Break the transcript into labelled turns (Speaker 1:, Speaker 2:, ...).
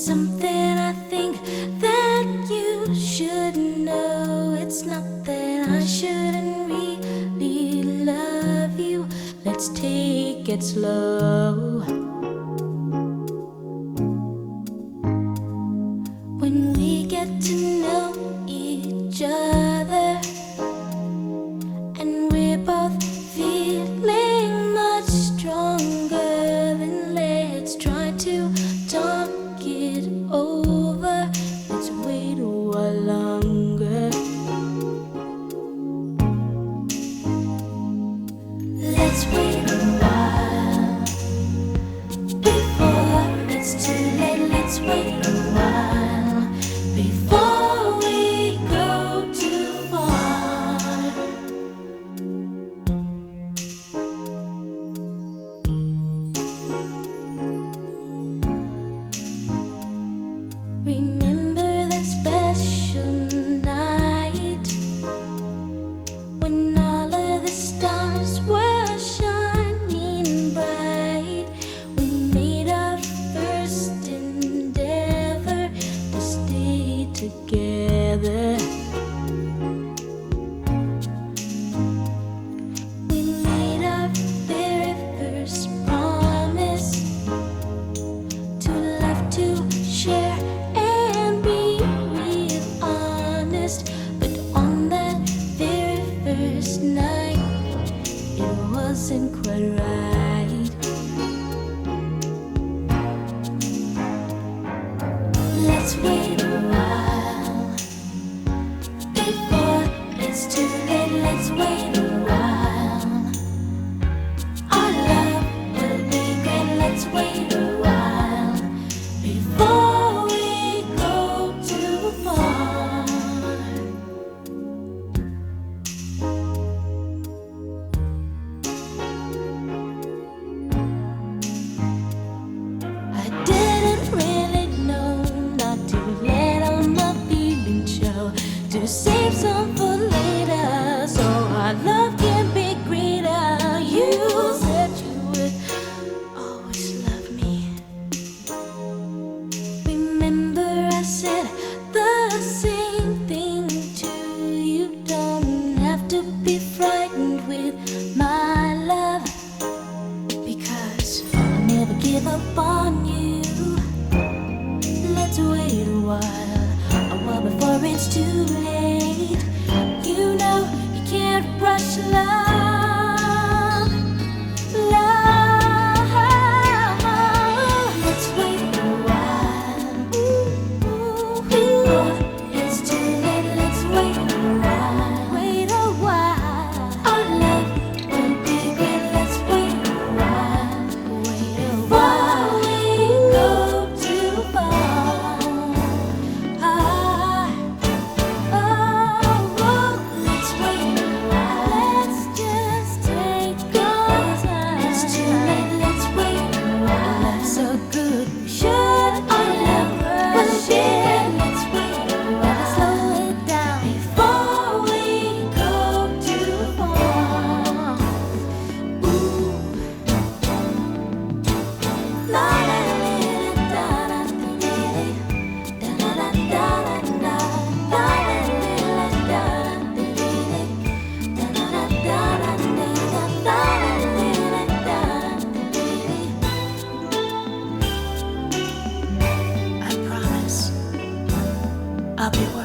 Speaker 1: something I think that you should know. It's not that I shouldn't really love you. Let's take it slow. When we get to know each other and we're both feeling much stronger, then let's try to talk it over. Let's wait a while longer. Let's wait a while before it's too late. Let's wait a while before we go too far. Remember that special night when all of the stars were shining bright. We made our first endeavor to stay together. We made our very first promise to love, to share, and be real honest. But on that very first night, it wasn't quite right. Let's wait a while before it's too late. Let's wait a while. Our love will be great. Let's wait a while before we go too far. I didn't really know not to let all my feelings show, to save some for later, so our love can be greater. You said you would always love me. Remember I said the same thing to you. Don't have to be frightened with my love, because I'll never give up on you. Let's wait a while before it's too late. You know you can't rush love, love. Let's wait a while before it's too late. Let's wait a while, wait a while. Our love will be great. Let's wait a while, wait a while. Before we go too far. Let's wait a while. Let's just take our time. It's too late. Let's wait a while. Love's so good, we should our love will share. Let's wait a while. Slow it down before we go too far. Ooh. La la la da da da da da da da I promise I'll be working.